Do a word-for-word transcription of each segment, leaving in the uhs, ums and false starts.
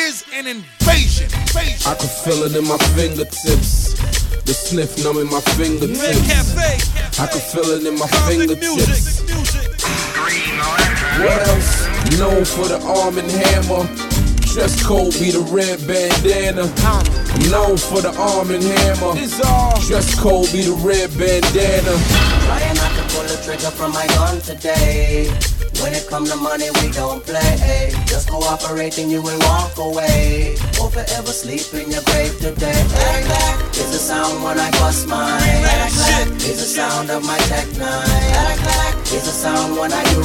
is an invasion. invasion. I can feel it in my fingertips. The sniff numb in my fingertips. I can feel it in my fingertips. What else? Known for the arm and hammer. Dress code be the red bandana. I'm known for the arm and hammer. Dress code be the red bandana. Trying not to pull the trigger from my gun today. When it come to money, we don't play. Just cooperate and you will walk away. Or forever sleep in your grave today. It's the sound when I bust mine. It's the sound of my tech nine. It's the sound when I do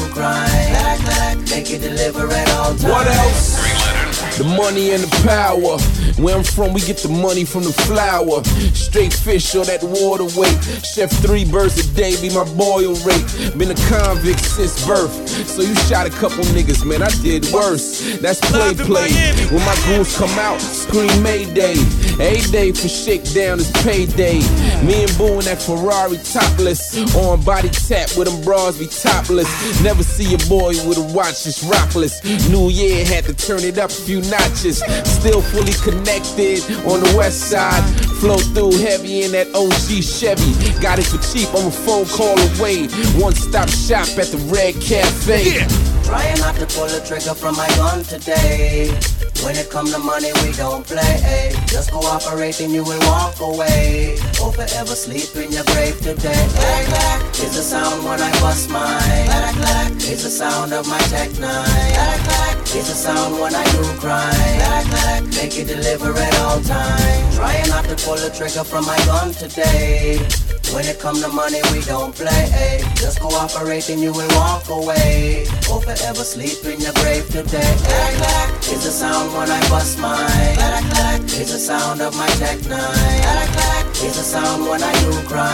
crime. Make it deliver at all times. What else? The money and the power. Where I'm from, we get the money from the flour. Straight fish or that water weight. Chef three birds a day be my boil rate. Been a convict since birth. So you shot a couple niggas, man, I did worse. That's play play. When my goons come out, scream Mayday. A-Day for shakedown is payday. Me and Boo in that Ferrari topless. On body tap with them bras be topless. Never see a boy with a watch that's rockless. New Year had to turn it up a few notches. Still fully connected on the west side. Flow through heavy in that O G Chevy. Got it for cheap, I'm a phone call away. One stop shop at the Red Cafe. Yeah. Trying not to pull the trigger from my gun today. When it come to money, we don't play. Just cooperate and you will walk away. Or forever sleep in your grave today. It's the sound when I bust mine. It's the sound of my tech nine. It's the sound when I do crime. Make it deliver at all times. Trying not to pull the trigger from my gun today. When it come to money, we don't play. Just cooperate and you will walk away. Or forever sleep in your grave today. It's the sound when I bust mine. It's the sound of my tech nine. It's the sound when I do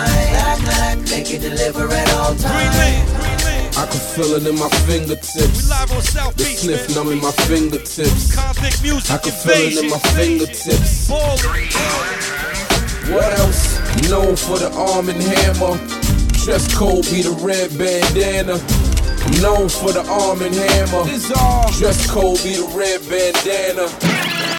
crime. Make it deliver at all times. I can feel it in my fingertips. The sniff numb in my fingertips. I can feel it in my fingertips. What else? Known for the arm and hammer. Dress code be the red bandana. I'm known for the arm and hammer. Dress code be the red bandana.